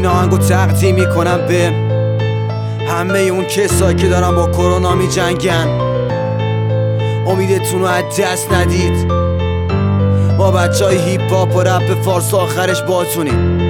این آهنگو تقدیم میکنم به همه اون کسایی که دارن با کرونا می جنگن. امیدتون رو از دست ندید. ما بچهای هیپ هاپ و رپ فارس آخرش باتونیم.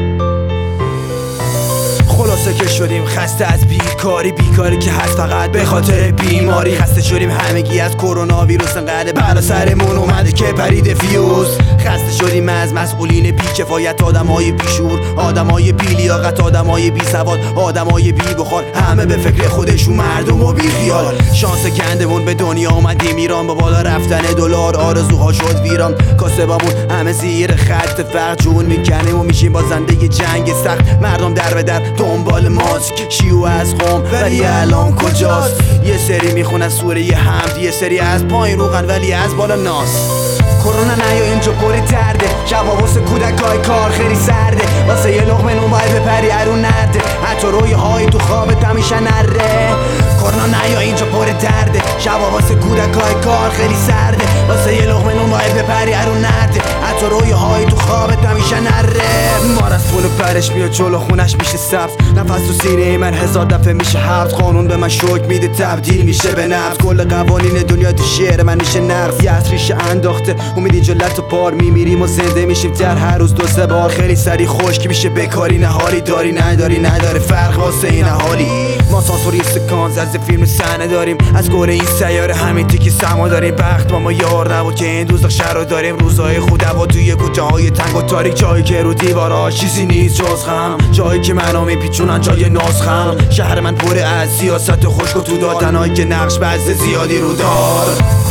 خلاصه که شدیم خسته از بیکاری که هست فقط به خاطر بیماری. خسته شدیم همگی از کرونا ویروس، انقدر بلا سرمون اومده که پرید فیوز. خسته شدیم از مسئولین بی‌کفایت، آدمای بیشور، آدمای بی‌لیاقت، آدمای بی‌سواد، آدمای بی‌بخار، همه به فکر خودشون، مردم و بی‌خیال. شانس گندمون به دنیا اومدیم ایران، با بالا رفتن دلار آرزوها شد ویران. کاسبامون همه زیر خط فقر جون میکنیم و میشیم بازنده جنگ سخت. مردم در به در دنبال ماسک، شیوع از قوم ولی الان کجاست؟ یه سری میخونن سوره حمد، یه سری از پایین روغن ولی از بالا ناس. کرونا نیا اینجا پر درده، شبا واسه کودکای کار خیلی سرده. واسه یه لقمه نون باید بپری ارون نرده، حتی رویاهای تو خوابت همیشه نره. کرونا نیا اینجا پر درده، شبا واسه کودکای کار خیلی سرده. واسه یه لقمه نون باید بپری ارون نرده، حتی رویاهای تو خوابت همیشه نره. مار از پول پرش میاد جلو خونش میشه سبز، نفس تو سینه من 1000 دفعه میشه حبس. قانون به من شوک میده تبدیل میشه به نفس، کل قوانین دنیا تو شعر من میشه نقص. یه ریشه انداخته امید اینجا لط و پار، میمیریم و زنده میشیم در هر روز 2-3 بار. خیلی سری خشک میشه بکاری، نه حالی داری نداره فرق واسه این حالی. ما سانسوری سکانس از فیلم صحنه داریم، از گوره این سیاره همین تیکی سما داریم. بخت ما یار نبود که این دوزخ شهر رو داریم، روزای خودوا توی کوچه‌های تنگ و تاریک، جایی که رو دیوارا چیزی نیست جز غم، جایی که منو میپیچونن جای نازخم. شهر من پر از سیاست خشک و تو دادنایی که نقش بز زیادی رو دار.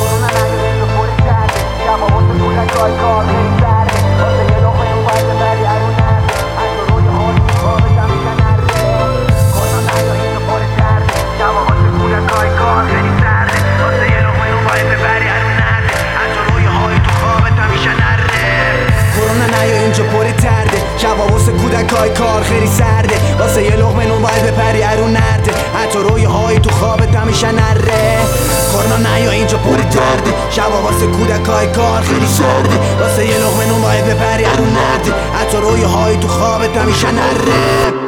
شبا واسه کودکای کار خیلی سرده، واسه یه لقمه نون باید بپری ارون نرده، حتی رویاهای تو خوابت همیشه نره. کرونا نیا اینجا پر درده، شبا واسه کودکای کار خیلی سرده، واسه یه لقمه نون باید بپری ارون نرده، حتی رویاهای تو خوابت همیشه نره.